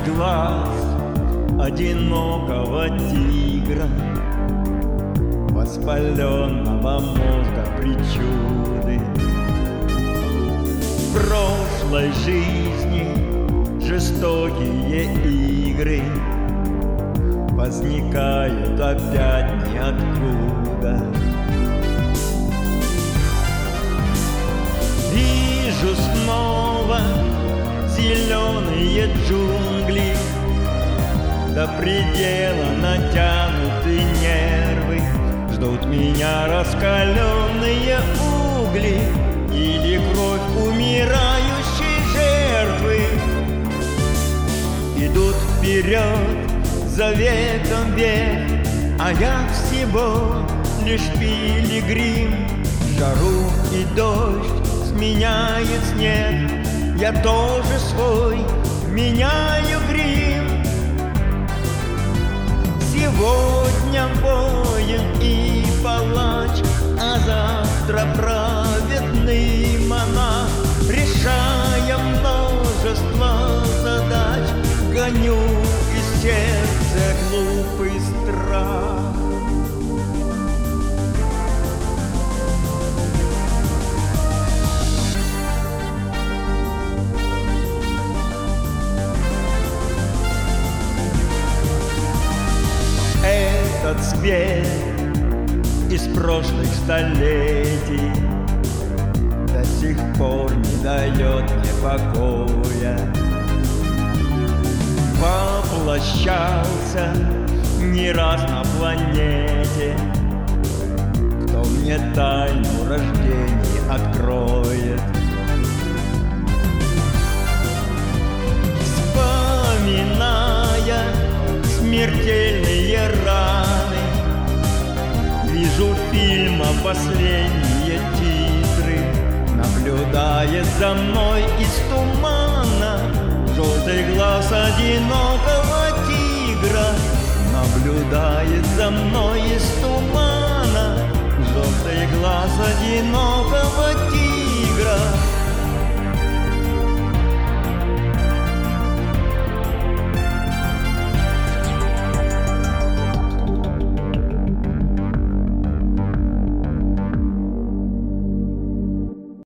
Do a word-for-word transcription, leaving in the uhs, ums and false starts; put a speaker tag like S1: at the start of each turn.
S1: глаз одинокого тигра, воспаленного мозга причуды. В прошлой жизни жестокие игры возникают опять ниоткуда. Вижу снова зеленые джунгли, до предела натянуты нервы, ждут меня раскаленные угли или кровь умирающей жертвы. Идут вперед за веком век, а я всего лишь пилигрим. Жару и дождь сменяет снег, я тоже свой меняю грим. Сегодня воин и палач, а завтра праведный монах. Решая множество задач, гоню из сердца глупый страх. Этот свет из прошлых столетий до сих пор не дает мне покоя. Воплощался не раз на планете, кто мне тайну рождения откроет. Вспоминая смертельные раны, вижу фильма последние титры. Наблюдает за мной из тумана желтый глаз одинокого тигра. Наблюдает за мной из тумана желтый глаз одинокого тигра.